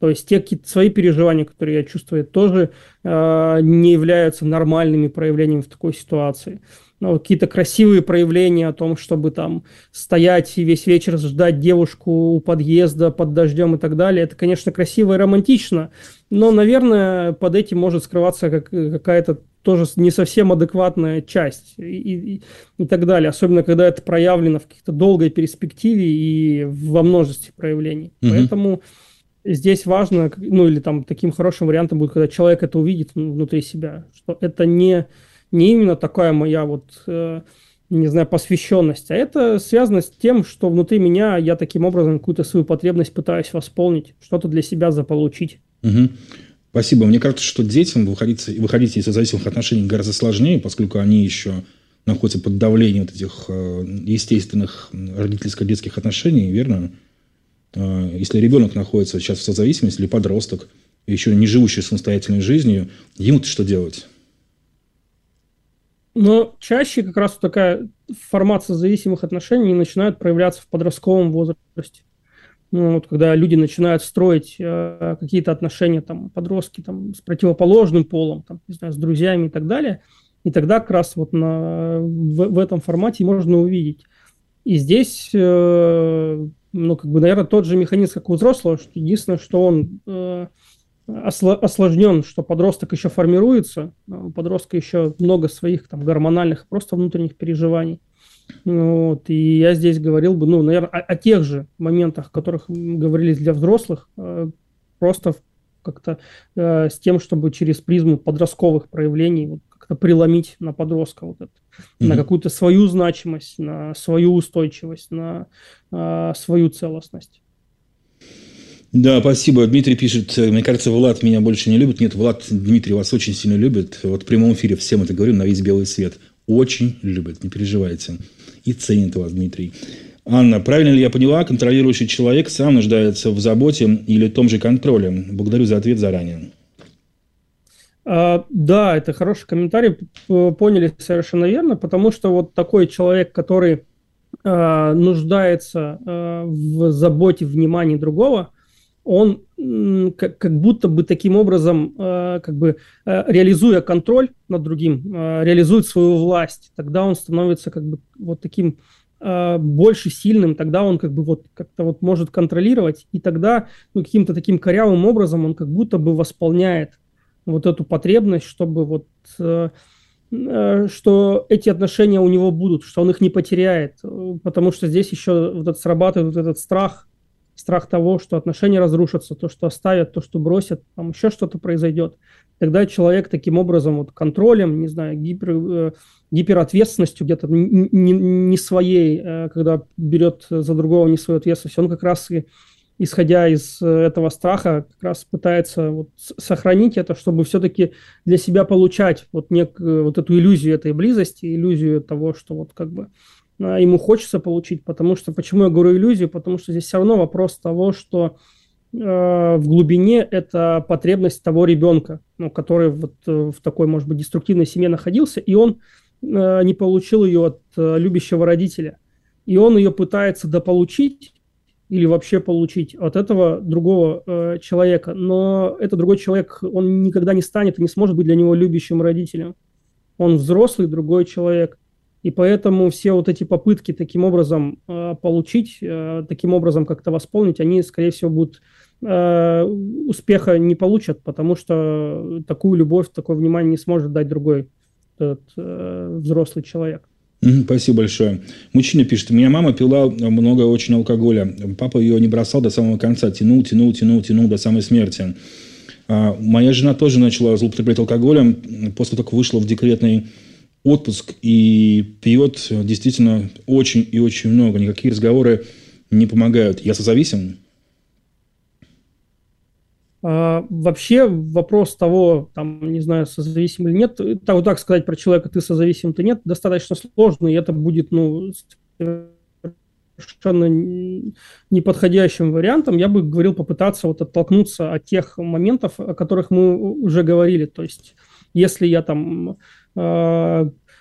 То есть те какие-то свои переживания, которые я чувствую, тоже э, не являются нормальными проявлениями в такой ситуации. Ну, какие-то красивые проявления о том, чтобы там стоять и весь вечер ждать девушку у подъезда под дождем и так далее, это, конечно, красиво и романтично, но, наверное, под этим может скрываться как, какая-то тоже не совсем адекватная часть и, и, и так далее, особенно когда это проявлено в каких-то долгой перспективе и во множестве проявлений. Mm-hmm. Поэтому здесь важно, ну или там таким хорошим вариантом будет, когда человек это увидит внутри себя, что это не, не именно такая моя вот, э, не знаю, посвященность, а это связано с тем, что внутри меня я таким образом какую-то свою потребность пытаюсь восполнить, что-то для себя заполучить. Угу. Спасибо. Мне кажется, что детям выходить, выходить из созависимых отношений гораздо сложнее, поскольку они еще находятся под давлением вот этих э, естественных родительско-детских отношений, верно? Если ребенок находится сейчас в созависимости или подросток, еще не живущий самостоятельной жизнью, ему-то что делать? Но чаще как раз такая формация зависимых отношений начинает проявляться в подростковом возрасте. Ну, вот, когда люди начинают строить э, какие-то отношения, там, подростки там, с противоположным полом, там, не знаю, с друзьями и так далее, и тогда как раз вот на, в, в этом формате можно увидеть. И здесь... Э, ну, как бы, наверное, тот же механизм, как у взрослого, что единственное, что он э, осло- осложнен, что подросток еще формируется, у подростка еще много своих там гормональных, просто внутренних переживаний. Вот, и я здесь говорил бы, ну, наверное, о, о тех же моментах, о которых говорились для взрослых, э, просто как-то э, с тем, чтобы через призму подростковых проявлений вот, как-то преломить на подростка вот это, mm-hmm. на какую-то свою значимость, на свою устойчивость, на э, свою целостность. Да, спасибо. Дмитрий пишет, мне кажется, Влад меня больше не любит. Нет, Влад, Дмитрий вас очень сильно любит. Вот в прямом эфире всем это говорю на весь белый свет. Очень любит, не переживайте. И ценит вас, Дмитрий. Анна, правильно ли я поняла, контролирующий человек сам нуждается в заботе или том же контроле? Благодарю за ответ заранее. А, да, это хороший комментарий, поняли совершенно верно, потому что вот такой человек, который а, нуждается а, в заботе, внимании другого, он м, как, как будто бы таким образом, а, как бы а, реализуя контроль над другим, а, реализует свою власть, тогда он становится как бы вот таким больше сильным, тогда он как бы вот как-то вот может контролировать, и тогда ну, каким-то таким корявым образом он как будто бы восполняет вот эту потребность, чтобы вот э, э, что эти отношения у него будут, что он их не потеряет, потому что здесь еще вот этот, срабатывает вот этот страх, страх того, что отношения разрушатся, то, что оставят, то, что бросят, там еще что-то произойдет. Тогда человек таким образом вот контролем, не знаю, гипер, э, гиперответственностью где-то не, не, не своей, э, когда берет за другого не свою ответственность, он как раз и, исходя из этого страха, как раз пытается вот сохранить это, чтобы все-таки для себя получать вот, нек, вот эту иллюзию этой близости, иллюзию того, что вот как бы ему хочется получить, потому что, почему я говорю иллюзию, потому что здесь все равно вопрос того, что в глубине это потребность того ребенка, ну, который вот в такой, может быть, деструктивной семье находился, и он э, не получил ее от э, любящего родителя. И он ее пытается дополучить или вообще получить от этого другого э, человека. Но этот другой человек, он никогда не станет и не сможет быть для него любящим родителем. Он взрослый другой человек. И поэтому все вот эти попытки таким образом э, получить, э, таким образом как-то восполнить, они, скорее всего, будут э, успеха не получат, потому что такую любовь, такое внимание не сможет дать другой этот, э, взрослый человек. Спасибо большое. Мужчина пишет, у меня мама пила много очень алкоголя. Папа ее не бросал до самого конца, тянул, тянул, тянул, тянул до самой смерти. А моя жена тоже начала злоупотреблять алкоголем после того, как вышла в декретный отпуск и пьет действительно очень и очень много. Никакие разговоры не помогают. Я созависим? А, вообще вопрос того, там, не знаю, созависим или нет, так, вот так сказать про человека, ты созависим, ты нет, достаточно сложно, и это будет, ну, совершенно неподходящим вариантом. Я бы говорил попытаться вот оттолкнуться от тех моментов, о которых мы уже говорили. То есть, если я там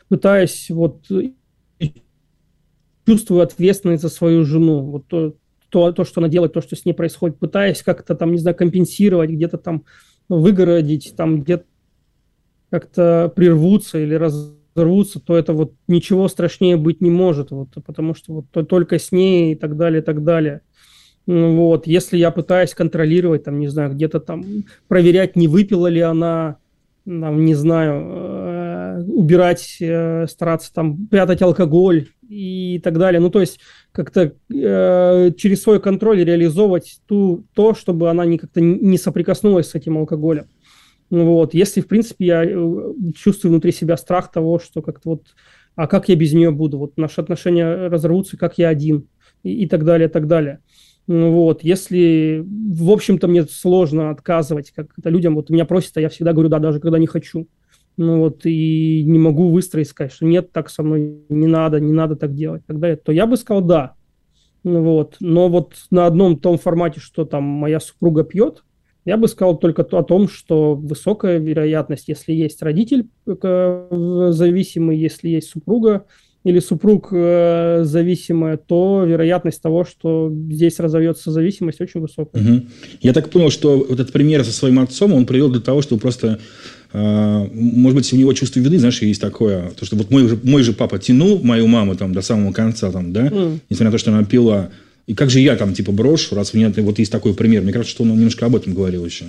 пытаясь вот чувствую ответственность за свою жену, вот то, то, то, что она делает, то, что с ней происходит, пытаясь как-то там, не знаю, компенсировать, где-то там выгородить, там где-то как-то прервутся или разорвутся, то это вот ничего страшнее быть не может, вот, потому что вот то, только с ней и так далее, и так далее. Вот. Если я пытаюсь контролировать, там, не знаю, где-то там проверять, не выпила ли она, там, не знаю, э, убирать, э, стараться там прятать алкоголь и так далее. Ну, то есть как-то э, через свой контроль реализовывать ту, то, чтобы она не, как-то не соприкоснулась с этим алкоголем. Вот. Если, в принципе, я чувствую внутри себя страх того, что как-то вот, а как я без нее буду? Вот наши отношения разорвутся, как я один, и, и так далее, и так далее. Вот, если, в общем-то, мне сложно отказывать как-то людям, вот меня просят, а я всегда говорю, да, даже когда не хочу. Ну вот, и не могу выстроить, сказать, что нет, так со мной не надо, не надо так делать, и так далее, то я бы сказал, да. Ну вот, но вот на одном том формате, что там моя супруга пьет, я бы сказал только то, о том, что высокая вероятность, если есть родитель зависимый, если есть супруга, или супруг э, зависимая, то вероятность того, что здесь разовьется зависимость, очень высокая. Угу. Я так понял, что вот этот пример со своим отцом он привел для того, чтобы просто, э, может быть, у него чувство вины, знаешь, есть такое, то, что вот мой же, мой же папа тянул мою маму там до самого конца, там, да, mm. несмотря на то, что она пила. И как же я там типа брошу, раз у меня вот есть такой пример. Мне кажется, что он немножко об этом говорил еще.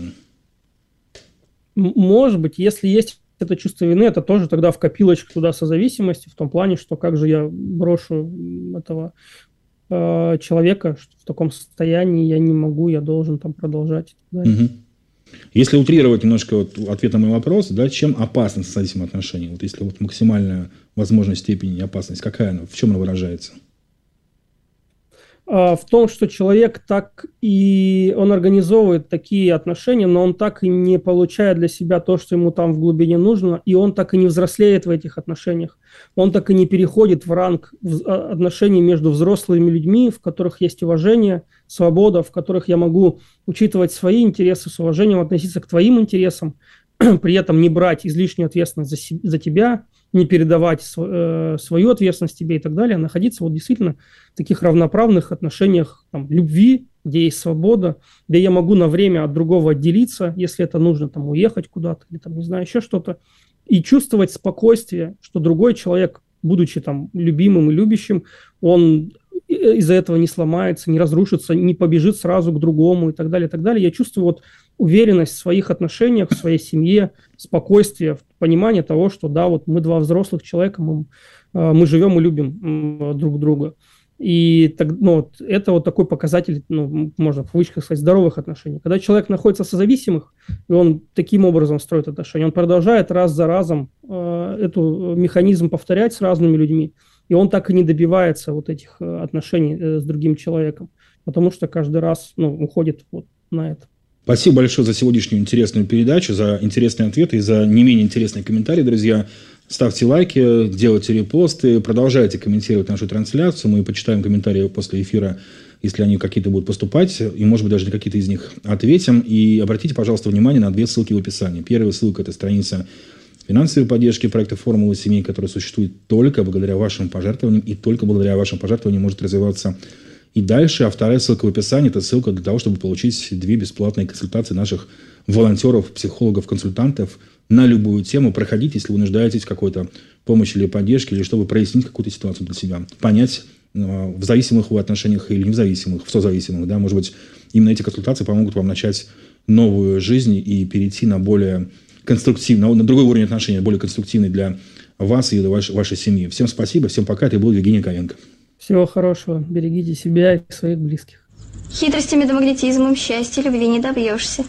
Может быть, если есть это чувство вины, это тоже тогда в копилочку туда созависимости, в том плане, что как же я брошу этого э, человека, что в таком состоянии я не могу, я должен там продолжать. Угу. Если утрировать немножко вот ответ на мой вопрос, да, чем опасны созависимые отношения? Вот если вот максимальная возможная степень опасности, какая она, в чем она выражается? В том, что человек так и он организовывает такие отношения, но он так и не получает для себя то, что ему там в глубине нужно, и он так и не взрослеет в этих отношениях. Он так и не переходит в ранг отношений между взрослыми людьми, в которых есть уважение, свобода, в которых я могу учитывать свои интересы, с уважением относиться к твоим интересам, при этом не брать излишнюю ответственность за, себя, за тебя, не передавать св- э, свою ответственность тебе и так далее, а находиться вот действительно в таких равноправных отношениях там, любви, где есть свобода, где я могу на время от другого отделиться, если это нужно, там, уехать куда-то или там, не знаю, еще что-то, и чувствовать спокойствие, что другой человек, будучи там любимым и любящим, он из-за этого не сломается, не разрушится, не побежит сразу к другому и так далее, и так далее. Я чувствую вот уверенность в своих отношениях, в своей семье, спокойствие, понимание того, что да, вот мы два взрослых человека, мы, мы живем и любим друг друга. И так, ну, вот, это вот такой показатель, ну, можно в кавычках сказать, здоровых отношений. Когда человек находится в созависимых, и он таким образом строит отношения, он продолжает раз за разом э, эту механизм повторять с разными людьми, и он так и не добивается вот этих отношений э, с другим человеком, потому что каждый раз ну, уходит вот на это. Спасибо большое за сегодняшнюю интересную передачу, за интересные ответы и за не менее интересные комментарии, друзья. Ставьте лайки, делайте репосты, продолжайте комментировать нашу трансляцию. Мы почитаем комментарии после эфира, если они какие-то будут поступать, и, может быть, даже на какие-то из них ответим. И обратите, пожалуйста, внимание на две ссылки в описании. Первая ссылка – это страница финансовой поддержки проекта «Формула семей», которая существует только благодаря вашим пожертвованиям, и только благодаря вашим пожертвованиям может развиваться и дальше. А вторая ссылка в описании – это ссылка для того, чтобы получить две бесплатные консультации наших волонтеров, психологов, консультантов на любую тему. Проходите, если вы нуждаетесь в какой-то помощи или поддержке, или чтобы прояснить какую-то ситуацию для себя. Понять, в зависимых вы отношениях или не в зависимых, в созависимых. Да? Может быть, именно эти консультации помогут вам начать новую жизнь и перейти на более конструктивный, на другой уровень отношений, более конструктивный для вас и для вашей, вашей семьи. Всем спасибо, всем пока. Это был Евгений Ковенко. Всего хорошего. Берегите себя и своих близких. Хитростями да магнетизмом счастья, любви не добьешься.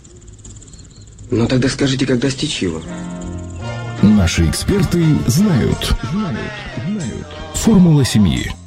Ну тогда скажите, как достичь его? Наши эксперты знают. Знают. Знают. Формула семьи.